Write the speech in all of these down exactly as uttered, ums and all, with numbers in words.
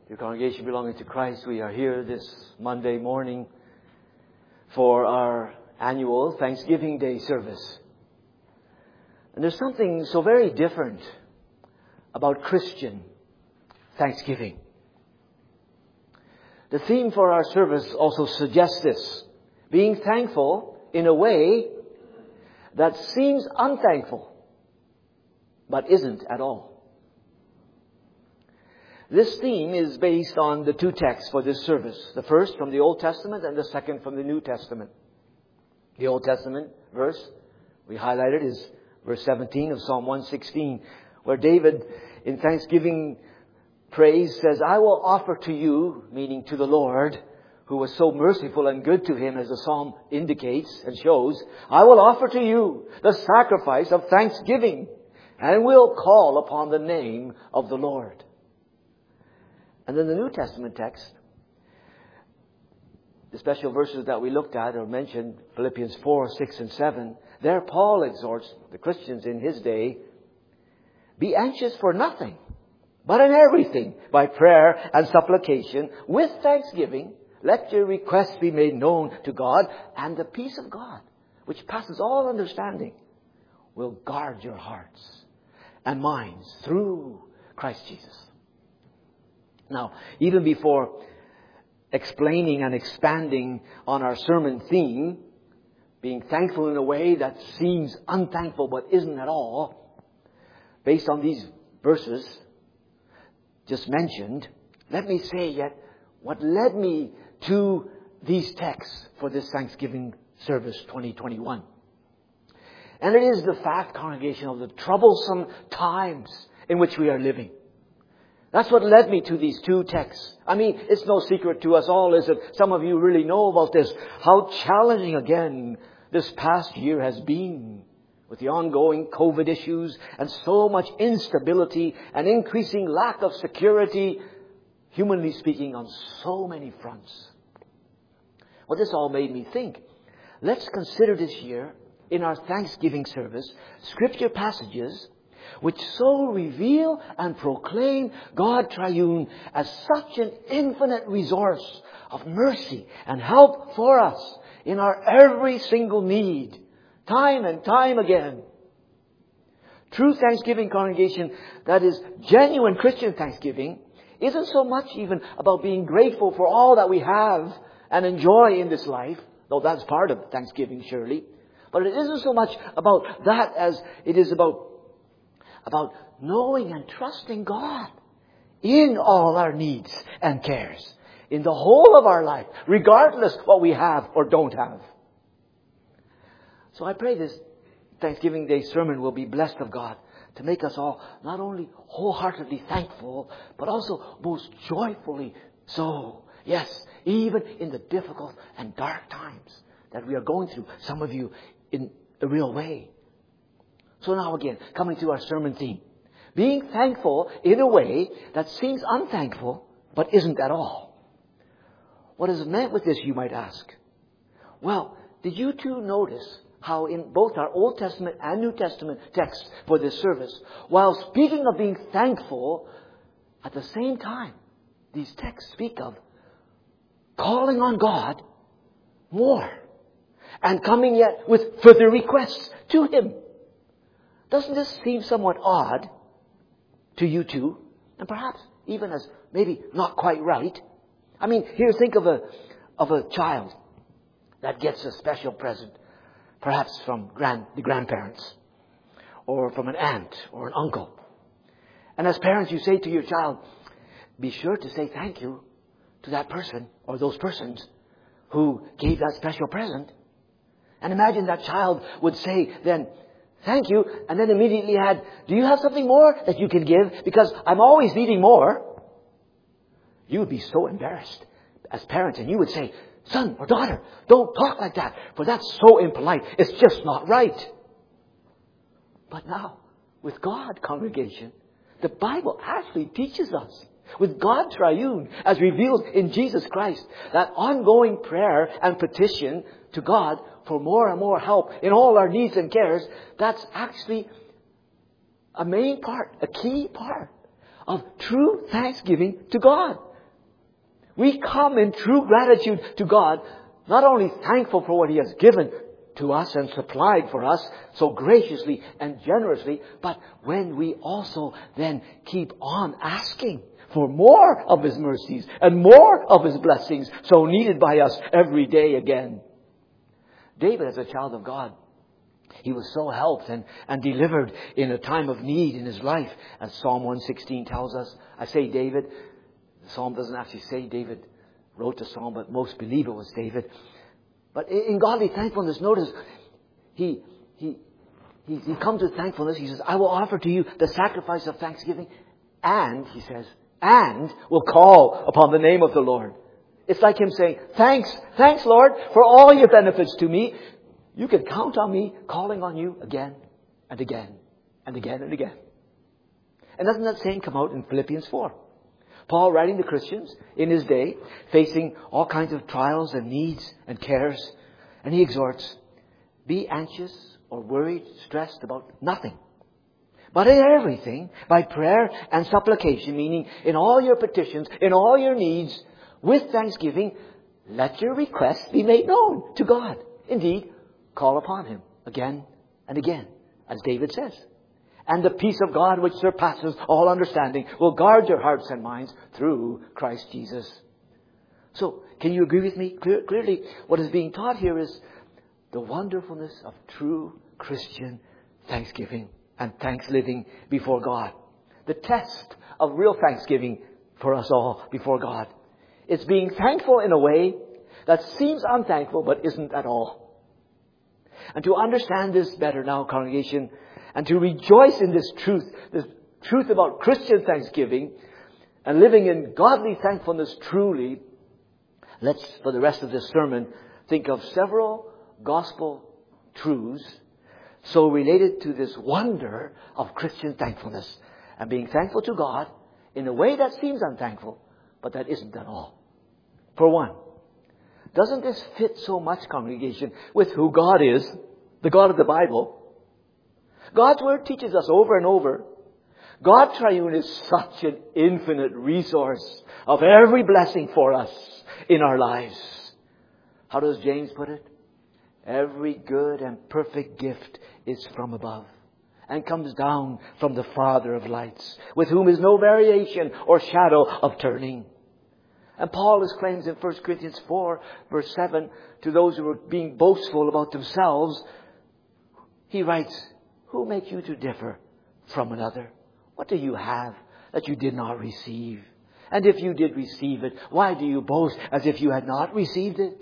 Dear congregation belonging to Christ, we are here this Monday morning for our annual Thanksgiving Day service. And there's something so very different about Christian Thanksgiving. The theme for our service also suggests this: being thankful in a way that seems unthankful, but isn't at all. This theme is based on the two texts for this service. The first from the Old Testament and the second from the New Testament. The Old Testament verse we highlighted is verse seventeen of Psalm one sixteen, where David in thanksgiving praise says, "I will offer to you," meaning to the Lord, who was so merciful and good to him, as the psalm indicates and shows, "I will offer to you the sacrifice of thanksgiving, and will call upon the name of the Lord." And then the New Testament text, the special verses that we looked at or mentioned, Philippians four, six, and seven, there Paul exhorts the Christians in his day, "Be anxious for nothing, but in everything, by prayer and supplication, with thanksgiving, let your requests be made known to God, and the peace of God, which passes all understanding, will guard your hearts and minds through Christ Jesus." Now, even before explaining and expanding on our sermon theme, being thankful in a way that seems unthankful but isn't at all, based on these verses just mentioned, let me say yet what led me to these texts for this Thanksgiving service twenty twenty-one. And it is the fact, congregation, of the troublesome times in which we are living. That's what led me to these two texts. I mean, it's no secret to us all, is it? Some of you really know about this. How challenging, again, this past year has been with the ongoing COVID issues and so much instability and increasing lack of security, humanly speaking, on so many fronts. Well, this all made me think. Let's consider this year, in our Thanksgiving service, scripture passages which so reveal and proclaim God Triune as such an infinite resource of mercy and help for us in our every single need, time and time again. True Thanksgiving, congregation, that is genuine Christian Thanksgiving, isn't so much even about being grateful for all that we have and enjoy in this life, though that's part of Thanksgiving, surely. But it isn't so much about that as it is about about knowing and trusting God in all our needs and cares, in the whole of our life, regardless what we have or don't have. So I pray this Thanksgiving Day sermon will be blessed of God to make us all not only wholeheartedly thankful, but also most joyfully so. Yes, even in the difficult and dark times that we are going through, some of you in a real way. So now again, coming to our sermon theme. Being thankful in a way that seems unthankful, but isn't at all. What is meant with this, you might ask? Well, did you two notice how in both our Old Testament and New Testament texts for this service, while speaking of being thankful, at the same time, these texts speak of calling on God more and coming yet with further requests to Him. Doesn't this seem somewhat odd to you too? And perhaps even as maybe not quite right? I mean, here think of a of a child that gets a special present, perhaps from grand, the grandparents, or from an aunt or an uncle. And as parents, you say to your child, be sure to say thank you to that person or those persons who gave that special present. And imagine that child would say then, thank you, and then immediately add, do you have something more that you can give? Because I'm always needing more. You would be so embarrassed as parents, and you would say, son or daughter, don't talk like that, for that's so impolite. It's just not right. But now, with God, congregation, the Bible actually teaches us, with God Triune, as revealed in Jesus Christ, that ongoing prayer and petition to God for more and more help in all our needs and cares, that's actually a main part, a key part of true thanksgiving to God. We come in true gratitude to God, not only thankful for what He has given to us and supplied for us so graciously and generously, but when we also then keep on asking for more of His mercies and more of His blessings so needed by us every day again. David, as a child of God, he was so helped and, and delivered in a time of need in his life, as Psalm one sixteen tells us. I say David. The psalm doesn't actually say David wrote the psalm, but most believe it was David. But in godly thankfulness, notice, he, he, he, he comes with thankfulness. He says, I will offer to you the sacrifice of thanksgiving. And, he says, and will call upon the name of the Lord. It's like him saying, thanks, thanks Lord for all your benefits to me. You can count on me calling on you again and again and again and again. And doesn't that saying come out in Philippians four? Paul writing to Christians in his day, facing all kinds of trials and needs and cares. And he exhorts, be anxious or worried, stressed about nothing. But in everything, by prayer and supplication, meaning in all your petitions, in all your needs, with thanksgiving, let your requests be made known to God. Indeed, call upon Him again and again, as David says. And the peace of God, which surpasses all understanding, will guard your hearts and minds through Christ Jesus. So, can you agree with me? Clear, clearly, what is being taught here is the wonderfulness of true Christian thanksgiving and thanks living before God. The test of real thanksgiving for us all before God. It's being thankful in a way that seems unthankful but isn't at all. And to understand this better now, congregation, and to rejoice in this truth, this truth about Christian thanksgiving and living in godly thankfulness truly, let's, for the rest of this sermon, think of several gospel truths so related to this wonder of Christian thankfulness and being thankful to God in a way that seems unthankful, but that isn't at all. For one, doesn't this fit so much, congregation, with who God is, the God of the Bible? God's Word teaches us over and over, God Triune is such an infinite resource of every blessing for us in our lives. How does James put it? Every good and perfect gift is from above and comes down from the Father of lights, with whom is no variation or shadow of turning. And Paul exclaims in First Corinthians four, verse seven, to those who are being boastful about themselves, he writes, who make you to differ from another? What do you have that you did not receive? And if you did receive it, why do you boast as if you had not received it?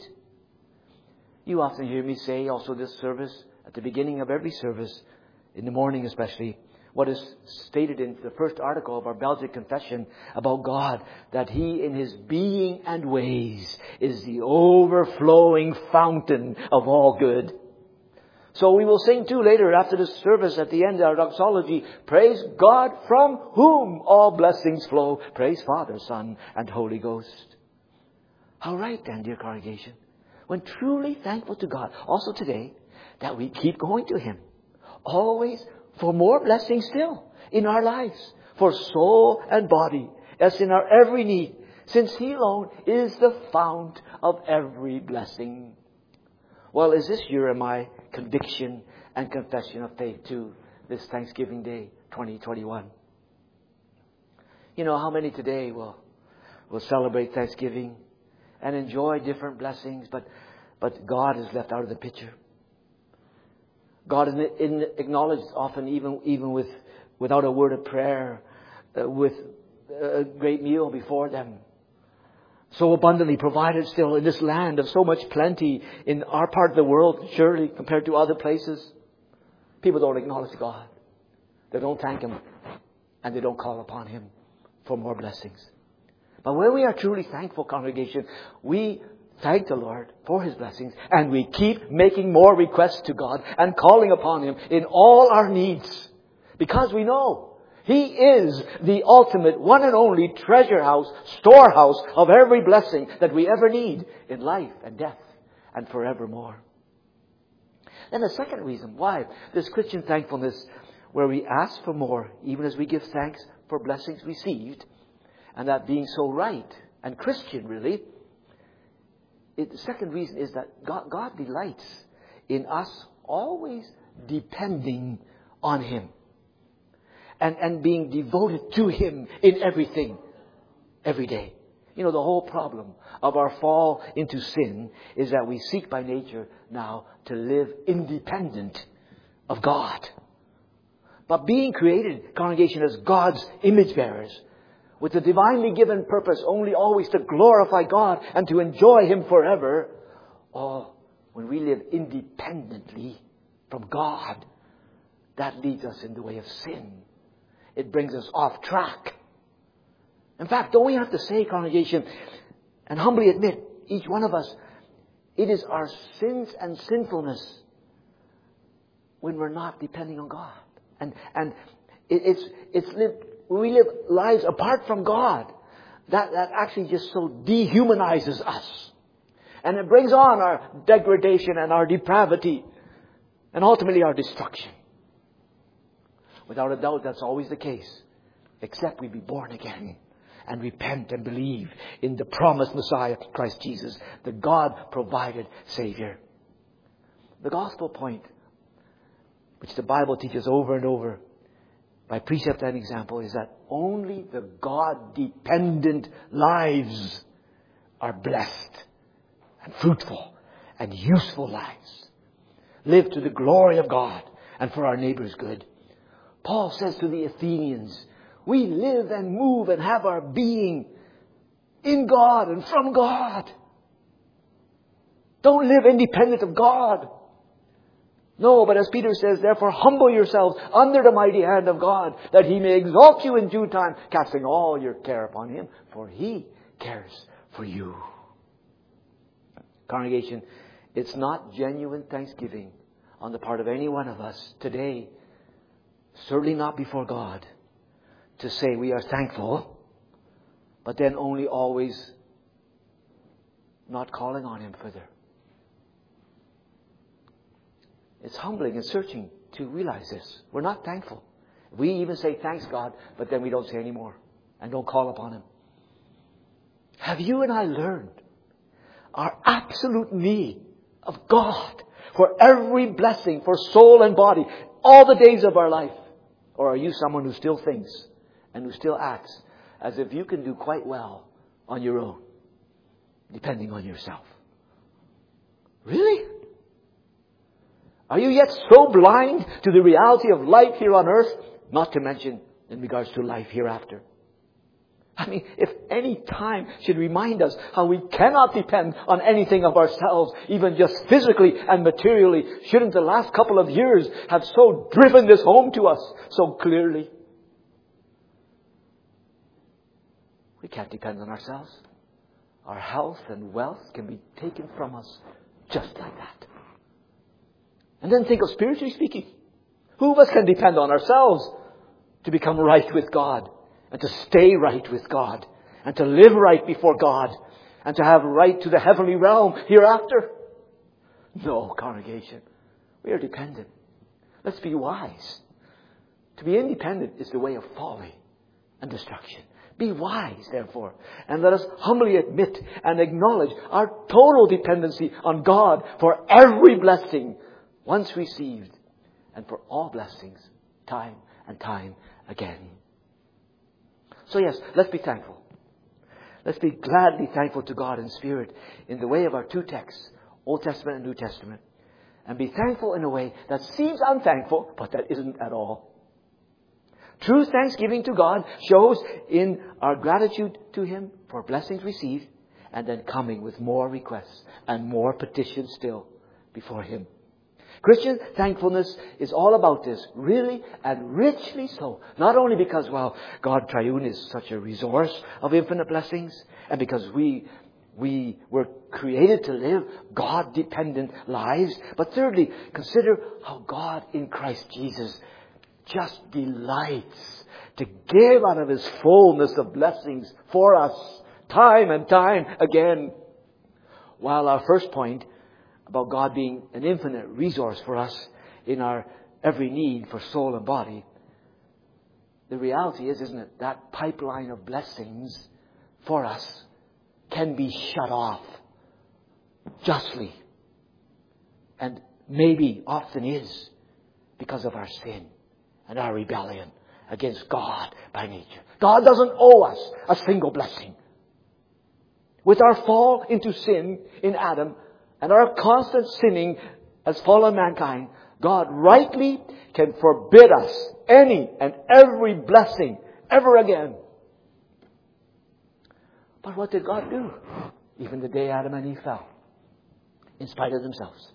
You often hear me say also this service, at the beginning of every service, in the morning especially, what is stated in the first article of our Belgic Confession about God, that He in His being and ways is the overflowing fountain of all good. So we will sing too later after this service at the end of our doxology, praise God from whom all blessings flow. Praise Father, Son, and Holy Ghost. How right then, dear congregation, when truly thankful to God, also today, that we keep going to Him, always for more blessings still in our lives, for soul and body, as in our every need, since He alone is the fount of every blessing. Well, is this your and my conviction and confession of faith too, this Thanksgiving Day, twenty twenty-one? You know, how many today will will celebrate Thanksgiving and enjoy different blessings, but but God is left out of the picture. God is in, acknowledged often even even with without a word of prayer, uh, with a great meal before them. So abundantly provided still in this land of so much plenty in our part of the world, surely compared to other places. People don't acknowledge God. They don't thank Him. And they don't call upon Him for more blessings. But when we are truly thankful, congregation, we thank the Lord for His blessings. And we keep making more requests to God and calling upon Him in all our needs. Because we know He is the ultimate, one and only treasure house, storehouse of every blessing that we ever need in life and death and forevermore. And the second reason why this Christian thankfulness, where we ask for more, even as we give thanks for blessings received, and that being so right and Christian, really. It, the second reason is that God, God delights in us always depending on Him. And, and being devoted to Him in everything, every day. You know, the whole problem of our fall into sin is that we seek by nature now to live independent of God. But being created, congregation, as God's image bearers, with the divinely given purpose only always to glorify God and to enjoy Him forever, oh, when we live independently from God, that leads us in the way of sin. It brings us off track. In fact, don't we have to say, congregation, and humbly admit, each one of us, it is our sins and sinfulness when we're not depending on God. And and it, it's it's lived, when we live lives apart from God, that, that actually just so dehumanizes us. And it brings on our degradation and our depravity and ultimately our destruction. Without a doubt, that's always the case. Except we be born again and repent and believe in the promised Messiah, Christ Jesus, the God-provided Savior. The gospel point, which the Bible teaches over and over by precept and example, is that only the God-dependent lives are blessed and fruitful and useful lives. Live to the glory of God and for our neighbor's good. Paul says to the Athenians, we live and move and have our being in God and from God. Don't live independent of God. No, but as Peter says, therefore humble yourselves under the mighty hand of God, that He may exalt you in due time, casting all your care upon Him, for He cares for you. Congregation, it's not genuine thanksgiving on the part of any one of us today, certainly not before God, to say we are thankful, but then only always not calling on Him further. It's humbling and searching to realize this. We're not thankful. We even say thanks God, but then we don't say any more and don't call upon Him. Have you and I learned our absolute need of God for every blessing, for soul and body, all the days of our life? Or are you someone who still thinks and who still acts as if you can do quite well on your own, depending on yourself? Really? Are you yet so blind to the reality of life here on earth, not to mention in regards to life hereafter? I mean, if any time should remind us how we cannot depend on anything of ourselves, even just physically and materially, shouldn't the last couple of years have so driven this home to us so clearly? We can't depend on ourselves. Our health and wealth can be taken from us just like that. And then think of spiritually speaking. Who of us can depend on ourselves to become right with God? And to stay right with God. And to live right before God. And to have right to the heavenly realm hereafter. No, congregation. We are dependent. Let's be wise. To be independent is the way of folly and destruction. Be wise, therefore. And let us humbly admit and acknowledge our total dependency on God for every blessing once received. And for all blessings, time and time again. So yes, let's be thankful. Let's be gladly thankful to God in spirit in the way of our two texts, Old Testament and New Testament. And be thankful in a way that seems unthankful, but that isn't at all. True thanksgiving to God shows in our gratitude to Him for blessings received, and then coming with more requests and more petitions still before Him. Christian thankfulness is all about this, really and richly so. Not only because, well, God Triune is such a resource of infinite blessings, and because we we were created to live God-dependent lives, but thirdly, consider how God in Christ Jesus just delights to give out of His fullness of blessings for us, time and time again. While our first point about God being an infinite resource for us in our every need for soul and body, the reality is, isn't it, that pipeline of blessings for us can be shut off justly. And maybe often is because of our sin and our rebellion against God by nature. God doesn't owe us a single blessing. With our fall into sin in Adam and our constant sinning as fallen mankind, God rightly can forbid us any and every blessing ever again. But what did God do? Even the day Adam and Eve fell, in spite of themselves,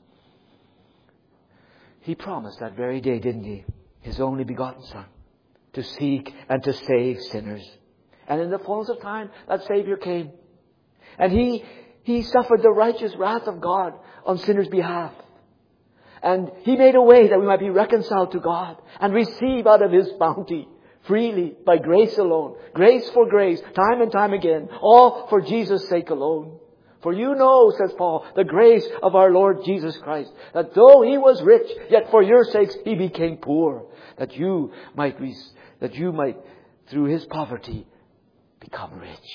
He promised that very day, didn't He? His only begotten Son, to seek and to save sinners. And in the fullness of time, that Savior came. And He, He suffered the righteous wrath of God on sinners' behalf. And He made a way that we might be reconciled to God and receive out of His bounty freely by grace alone. Grace for grace, time and time again. All for Jesus' sake alone. For you know, says Paul, the grace of our Lord Jesus Christ, that though He was rich, yet for your sakes He became poor, that you might, that you might, through His poverty, become rich.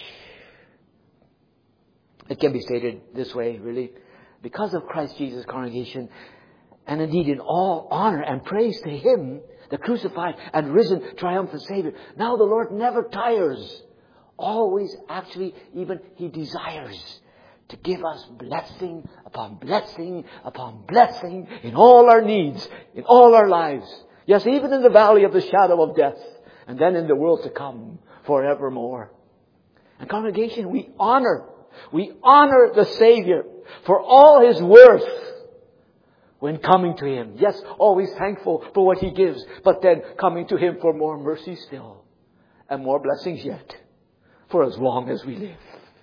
It can be stated this way, really. Because of Christ Jesus' congregation, and indeed in all honor and praise to Him, the crucified and risen triumphant Savior, now the Lord never tires. Always, actually, even He desires to give us blessing upon blessing upon blessing in all our needs, in all our lives. Yes, even in the valley of the shadow of death, and then in the world to come forevermore. And congregation, we honor, we honor the Savior for all His worth when coming to Him. Yes, always thankful for what He gives, but then coming to Him for more mercy still, and more blessings yet, for as long as we live.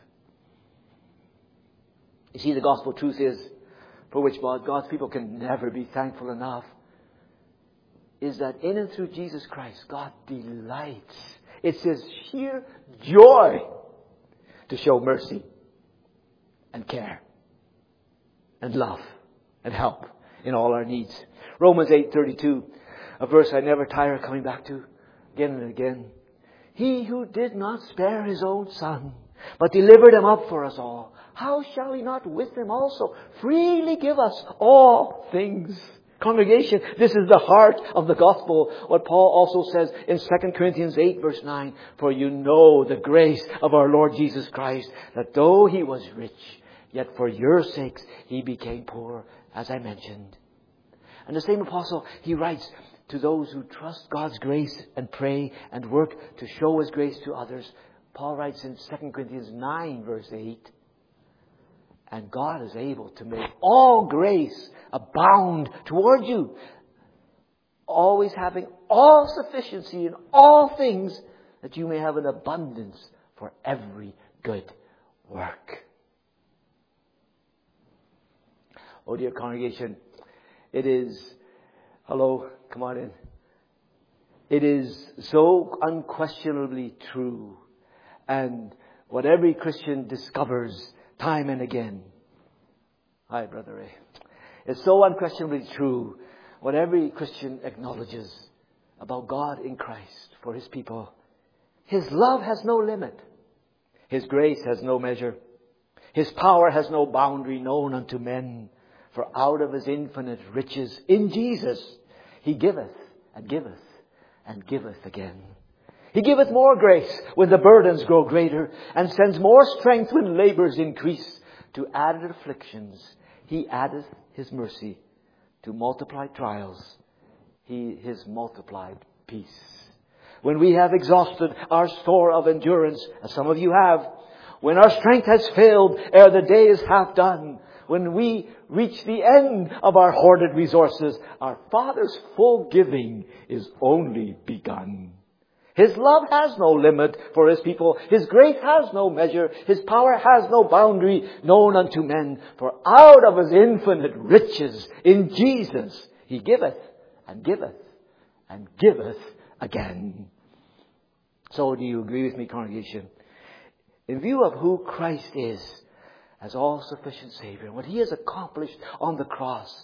You see, the gospel truth is, for which God's people can never be thankful enough, is that in and through Jesus Christ, God delights. It's His sheer joy to show mercy and care and love and help in all our needs. Romans eight thirty-two, a verse I never tire of coming back to again and again. He who did not spare His own Son, but delivered Him up for us all, how shall He not with Him also freely give us all things? Congregation, this is the heart of the gospel. What Paul also says in Second Corinthians eight verse nine, for you know the grace of our Lord Jesus Christ, that though He was rich, yet for your sakes He became poor, as I mentioned. And the same apostle, he writes to those who trust God's grace and pray and work to show His grace to others. Paul writes in Second Corinthians nine verse eight, and God is able to make all grace abound toward you, always having all sufficiency in all things, that you may have an abundance for every good work. Oh dear congregation, it is, hello, come on in. It is so unquestionably true, and what every Christian discovers time and again. Hi, Brother Ray. It's so unquestionably true what every Christian acknowledges about God in Christ for His people. His love has no limit. His grace has no measure. His power has no boundary known unto men. For out of His infinite riches in Jesus, He giveth and giveth and giveth again. He giveth more grace when the burdens grow greater, and sends more strength when labours increase. To added afflictions, He addeth His mercy. To multiplied trials, He His multiplied peace. When we have exhausted our store of endurance, as some of you have, when our strength has failed ere the day is half done, when we reach the end of our hoarded resources, our Father's full giving is only begun. His love has no limit for His people. His grace has no measure. His power has no boundary known unto men. For out of His infinite riches in Jesus, He giveth and giveth and giveth again. So do you agree with me, congregation? In view of who Christ is as all-sufficient Savior, and what He has accomplished on the cross,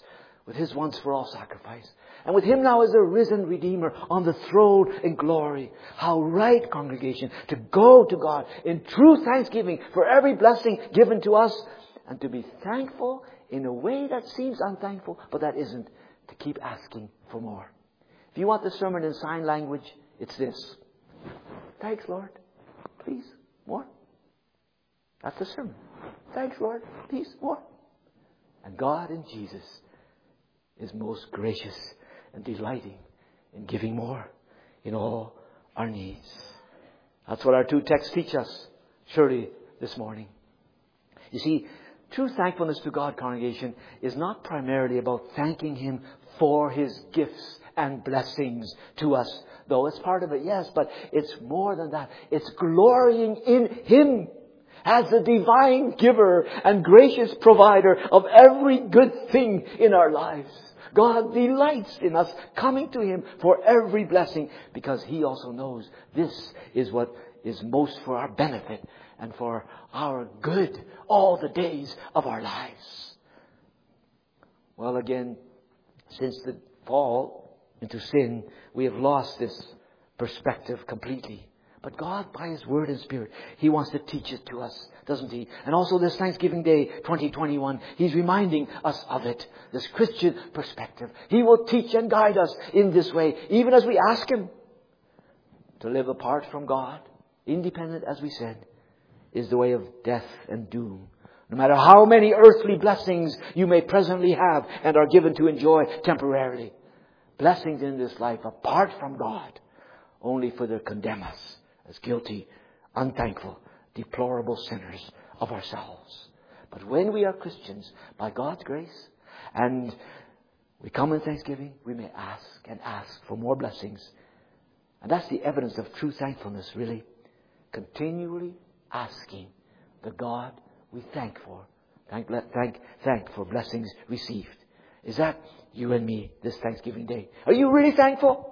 with His once for all sacrifice. And with Him now as a risen Redeemer on the throne in glory. How right, congregation, to go to God in true thanksgiving for every blessing given to us, and to be thankful in a way that seems unthankful, but that isn't, to keep asking for more. If you want the sermon in sign language, it's this. Thanks, Lord. Please, more. That's the sermon. Thanks, Lord. Please, more. And God in Jesus is most gracious and delighting in giving more in all our needs. That's what our two texts teach us, surely, this morning. You see, true thankfulness to God, congregation, is not primarily about thanking Him for His gifts and blessings to us. Though it's part of it, yes, but it's more than that. It's glorying in Him as the divine giver and gracious provider of every good thing in our lives. God delights in us coming to Him for every blessing, because He also knows this is what is most for our benefit and for our good all the days of our lives. Well, again, since the fall into sin, we have lost this perspective completely. But God, by His Word and Spirit, He wants to teach it to us, doesn't He? And also this Thanksgiving Day, twenty twenty-one, He's reminding us of it, this Christian perspective. He will teach and guide us in this way, even as we ask Him. To live apart from God, independent, as we said, is the way of death and doom. No matter how many earthly blessings you may presently have and are given to enjoy temporarily. Blessings in this life apart from God only further condemn us as guilty, unthankful, deplorable sinners of ourselves. But when we are Christians, by God's grace, and we come in thanksgiving, we may ask and ask for more blessings. And that's the evidence of true thankfulness, really. Continually asking the God we thank for. Thank, thank, thank for blessings received. Is that you and me this Thanksgiving Day? Are you really thankful?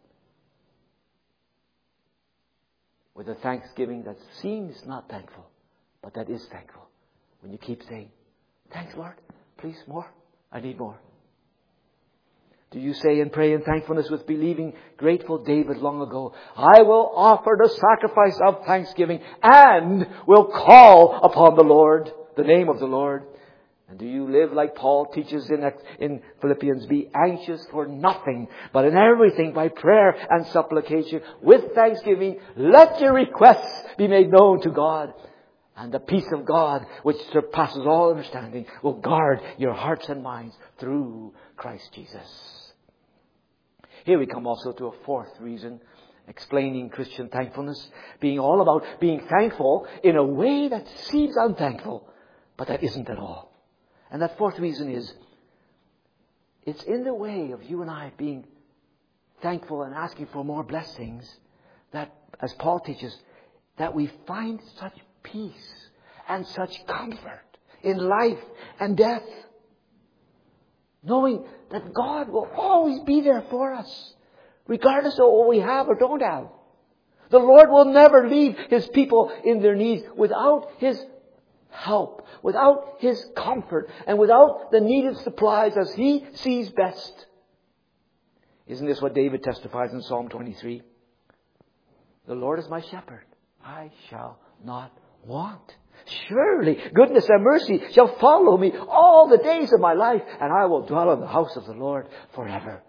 With a thanksgiving that seems not thankful, but that is thankful. When you keep saying, thanks, Lord, please, more. I need more. Do you say and pray in thankfulness with believing, grateful David long ago, I will offer the sacrifice of thanksgiving and will call upon the Lord, the name of the Lord? And do you live like Paul teaches in, in Philippians, be anxious for nothing, but in everything by prayer and supplication, with thanksgiving, let your requests be made known to God. And the peace of God, which surpasses all understanding, will guard your hearts and minds through Christ Jesus. Here we come also to a fourth reason, explaining Christian thankfulness, being all about being thankful in a way that seems unthankful, but that isn't at all. And that fourth reason is, it's in the way of you and I being thankful and asking for more blessings that, as Paul teaches, that we find such peace and such comfort in life and death. Knowing that God will always be there for us, regardless of what we have or don't have. The Lord will never leave His people in their needs without His help, without His comfort, and without the needed supplies as He sees best. Isn't this what David testifies in Psalm twenty-three? The Lord is my shepherd. I shall not want. Surely goodness and mercy shall follow me all the days of my life, and I will dwell in the house of the Lord forever.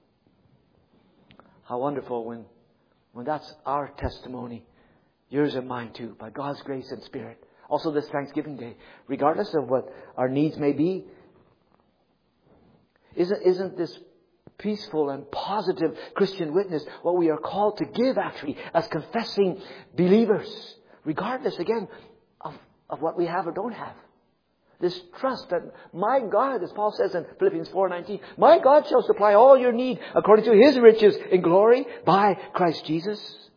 How wonderful when, when that's our testimony, yours and mine too, by God's grace and Spirit. Also this Thanksgiving Day, regardless of what our needs may be, isn't, isn't this peaceful and positive Christian witness what we are called to give actually as confessing believers, regardless again of, of what we have or don't have. This trust that my God, as Paul says in Philippians four nineteen, my God shall supply all your need according to His riches in glory by Christ Jesus.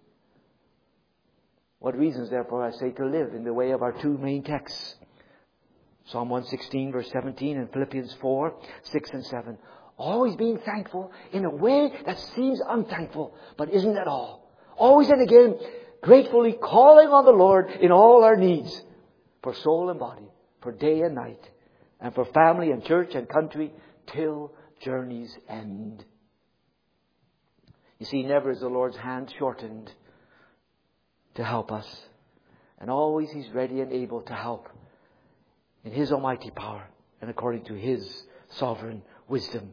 What reasons, therefore, I say, to live in the way of our two main texts. Psalm one sixteen, verse seventeen, and Philippians four, six and seven. Always being thankful in a way that seems unthankful, but isn't at all. Always and again, gratefully calling on the Lord in all our needs, for soul and body, for day and night, and for family and church and country, till journey's end. You see, never is the Lord's hand shortened to help us. And always He's ready and able to help in His almighty power and according to His sovereign wisdom.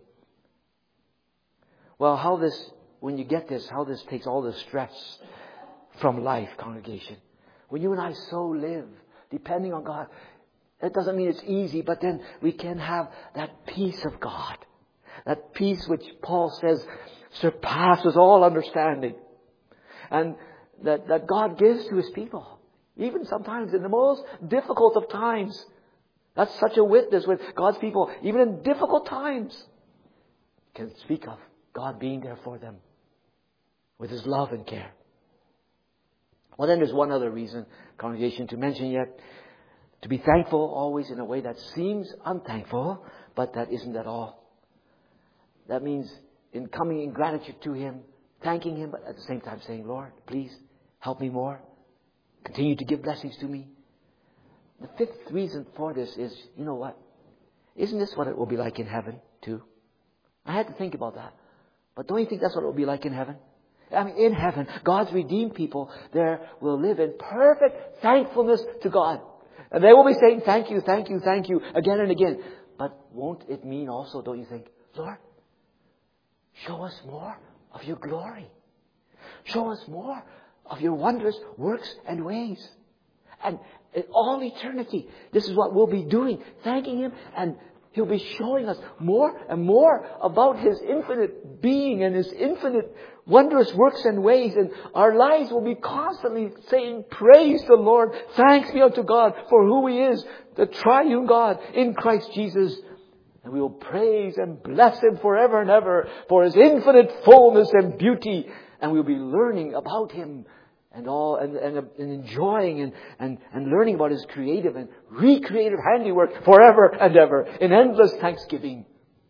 Well, how this, when you get this, how this takes all the stress from life, congregation. When you and I so live, depending on God, that doesn't mean it's easy, but then we can have that peace of God. That peace which Paul says surpasses all understanding. And that, that God gives to His people. Even sometimes in the most difficult of times. That's such a witness with God's people. Even in difficult times. Can speak of God being there for them. With His love and care. Well, then there's one other reason, congregation, to mention yet. To be thankful always in a way that seems unthankful, but that isn't at all. That means in coming in gratitude to Him, thanking Him, but at the same time saying, Lord, please help me more. Continue to give blessings to me. The fifth reason for this is, you know what? Isn't this what it will be like in heaven too? I had to think about that. But don't you think that's what it will be like in heaven? I mean, in heaven, God's redeemed people there will live in perfect thankfulness to God. And they will be saying, thank you, thank you, thank you, again and again. But won't it mean also, don't you think, Lord, show us more of your glory. Show us more of your wondrous works and ways. And in all eternity, this is what we'll be doing, thanking Him, and He'll be showing us more and more about His infinite being and His infinite wondrous works and ways. And our lives will be constantly saying, praise the Lord. Thanks be unto God for who He is, the triune God in Christ Jesus. And we will praise and bless Him forever and ever for His infinite fullness and beauty. And we'll be learning about Him and all and, and, and enjoying and, and, and learning about His creative and recreative handiwork forever and ever in endless thanksgiving.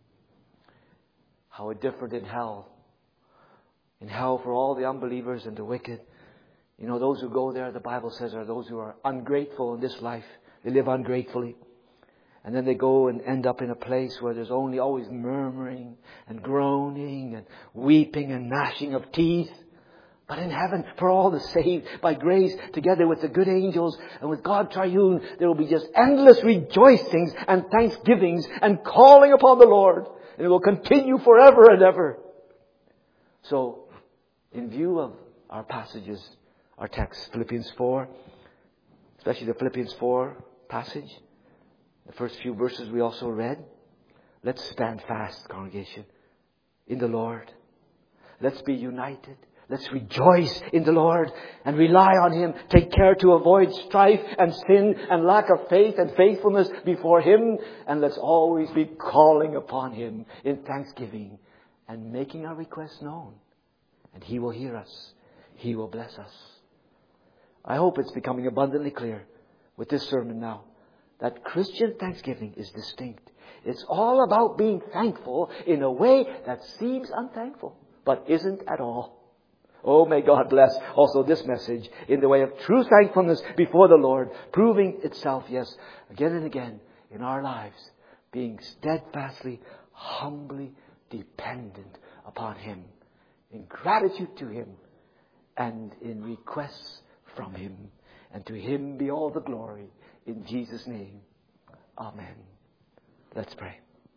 How different in hell. In hell for all the unbelievers and the wicked. You know, those who go there, the Bible says, are those who are ungrateful in this life. They live ungratefully. And then they go and end up in a place where there's only always murmuring and groaning and weeping and gnashing of teeth. But in heaven, for all the saved by grace, together with the good angels and with God triune, there will be just endless rejoicings and thanksgivings and calling upon the Lord. And it will continue forever and ever. So, in view of our passages, our text, Philippians four, especially the Philippians four passage, the first few verses we also read, let's stand fast, congregation, in the Lord. Let's be united. Let's rejoice in the Lord and rely on Him. Take care to avoid strife and sin and lack of faith and faithfulness before Him. And let's always be calling upon Him in thanksgiving and making our requests known. And He will hear us. He will bless us. I hope it's becoming abundantly clear with this sermon now that Christian thanksgiving is distinct. It's all about being thankful in a way that seems unthankful, but isn't at all. Oh, may God bless also this message in the way of true thankfulness before the Lord, proving itself, yes, again and again in our lives, being steadfastly, humbly dependent upon Him, in gratitude to Him, and in requests from Him. And to Him be all the glory. In Jesus' name, amen. Let's pray.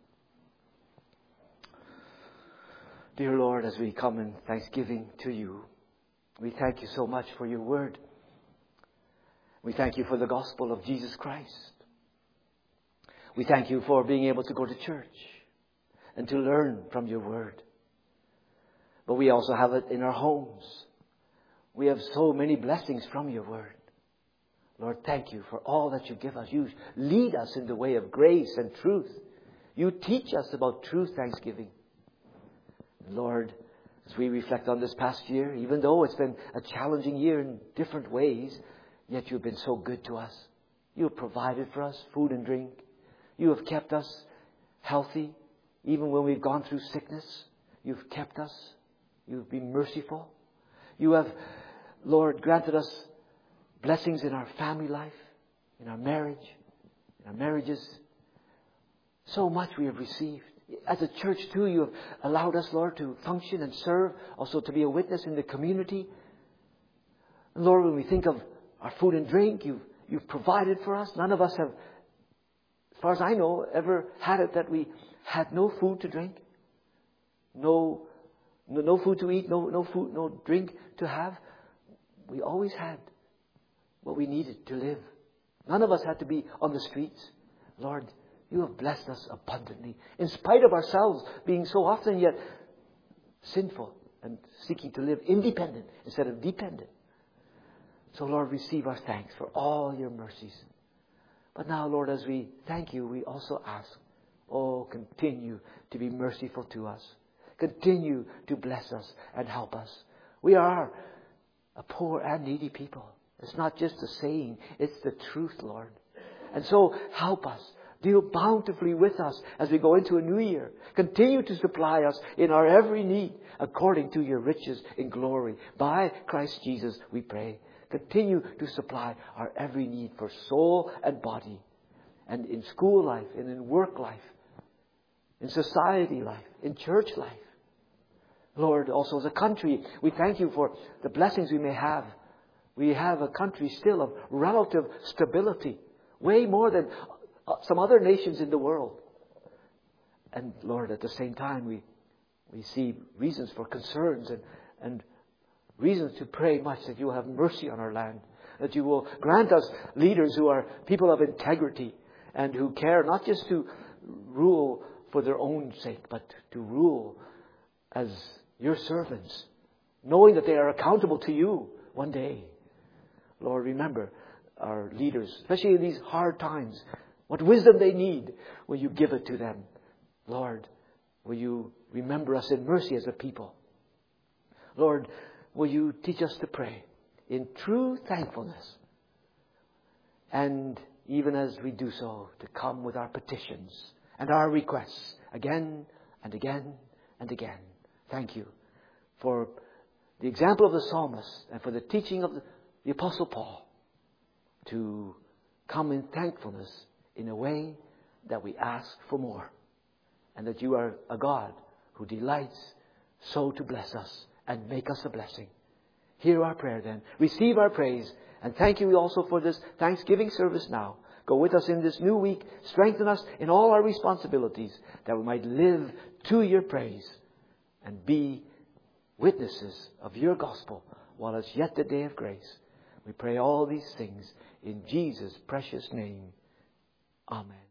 Dear Lord, as we come in thanksgiving to You, we thank You so much for Your Word. We thank You for the gospel of Jesus Christ. We thank You for being able to go to church and to learn from Your Word. But we also have it in our homes. We have so many blessings from Your Word. Lord, thank You for all that You give us. You lead us in the way of grace and truth. You teach us about true thanksgiving. Lord, as we reflect on this past year, even though it's been a challenging year in different ways, yet You've been so good to us. You have provided for us food and drink. You have kept us healthy, even when we've gone through sickness. You've kept us. You've been merciful. You have, Lord, granted us blessings in our family life, in our marriage, in our marriages. So much we have received. As a church too, you have allowed us, Lord, to function and serve, also to be a witness in the community. And Lord, when we think of our food and drink, you've, you've provided for us. None of us have, as far as I know, ever had it that we had no food to drink, no, no, no food to eat, no, no food, no drink to have. We always had what we needed to live. None of us had to be on the streets. Lord, you have blessed us abundantly, in spite of ourselves being so often yet sinful and seeking to live independent instead of dependent. So, Lord, receive our thanks for all your mercies. But now, Lord, as we thank you, we also ask, oh, continue to be merciful to us. Continue to bless us and help us. We are a poor and needy people. It's not just a saying, it's the truth, Lord. And so, help us. Deal bountifully with us as we go into a new year. Continue to supply us in our every need according to your riches in glory. By Christ Jesus, we pray. Continue to supply our every need for soul and body. And in school life, and in work life, in society life, in church life. Lord, also as a country, we thank you for the blessings we may have. We have a country still of relative stability. Way more than some other nations in the world. And Lord, at the same time, we we see reasons for concerns and, and reasons to pray much that you will have mercy on our land. That you will grant us leaders who are people of integrity and who care not just to rule for their own sake, but to rule as your servants, knowing that they are accountable to you one day. Lord, remember our leaders, especially in these hard times. What wisdom they need, will you give it to them? Lord, will you remember us in mercy as a people? Lord, will you teach us to pray in true thankfulness? And even as we do so, to come with our petitions and our requests again and again and again. Thank you for the example of the psalmist and for the teaching of the, the Apostle Paul to come in thankfulness in a way that we ask for more. And that you are a God who delights so to bless us and make us a blessing. Hear our prayer then. Receive our praise. And thank you also for this Thanksgiving service now. Go with us in this new week. Strengthen us in all our responsibilities that we might live to your praise and be witnesses of your gospel while it's yet the day of grace. We pray all these things in Jesus' precious name. Amen.